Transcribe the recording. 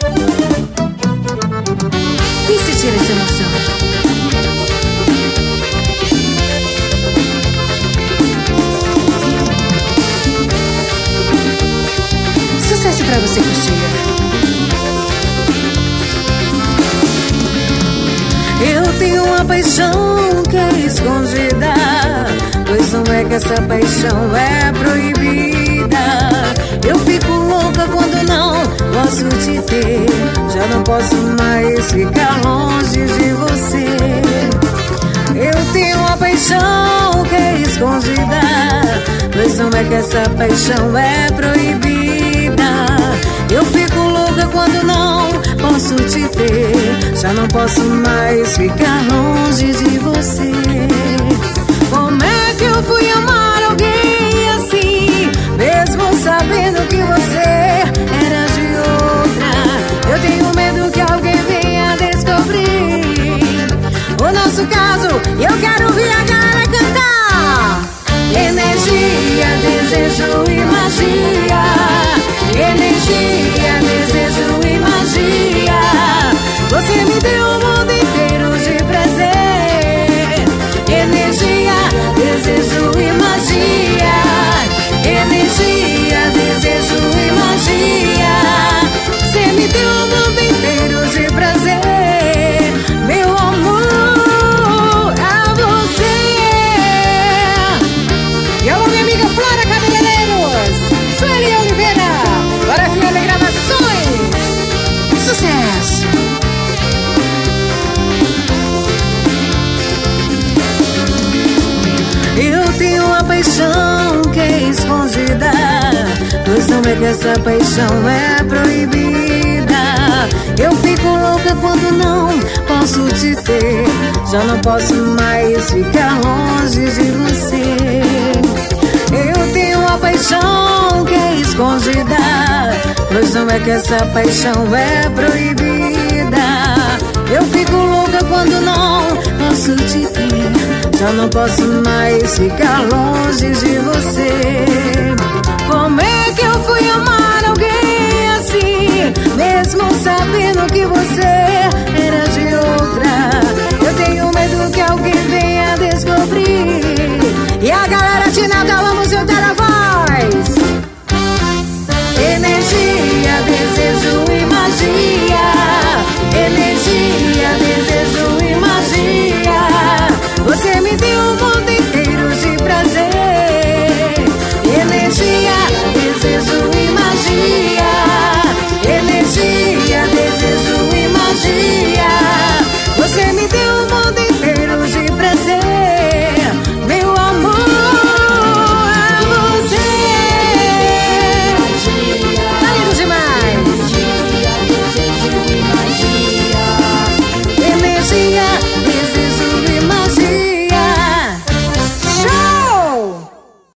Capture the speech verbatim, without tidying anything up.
Quem se tira essa emoção? Sucesso pra você curtir. Eu tenho uma paixão que é escondida, pois não é que essa paixão é proibida. Eu fico louca quando não posso te ter, já não posso mais ficar longe de você. Eu tenho uma paixão que é escondida, pois não é que essa paixão é proibida. Eu fico louca quando não posso te ter, já não posso mais ficar longe de você. Como é que eu fui amar alguém assim, mesmo sabendo que você era de outra? Eu tenho medo que alguém venha descobrir o nosso caso e eu quero ouvir a galera cantar. Energia, desejo e magia. Energia, desejo e magia. Você me deu o mundo inteiro de prazer. Energia, desejo e magia. Energia, desejo e magia. Você me deu o mundo inteiro de prazer. Meu amor, a você. E alô, minha amiga Flora Cabeleireiros, Sueli Oliveira, para F L Gravações. Sucesso! Eu tenho uma paixão que é escondida, pois não é que essa paixão é proibida. Eu fico louca quando não posso te ter, já não posso mais ficar longe de você. Eu tenho uma paixão que é escondida, pois não é que essa paixão é proibida. Eu fico louca quando não posso te ter, já não posso mais ficar longe de você. Como é que eu fui amar alguém assim, mesmo sabendo que você era de outra? Eu tenho medo que alguém venha descobrir e a galera te nada, vamos juntar a voz. Energia, desejo e magia. Energia, desejo e magia. Você me deu o mundo inteiro de prazer. Energia, desejo e magia. Energia, desejo e magia. Você me deu o mundo inteiro de prazer. Meu amor, a você. Tá lindo demais. Energia, desejo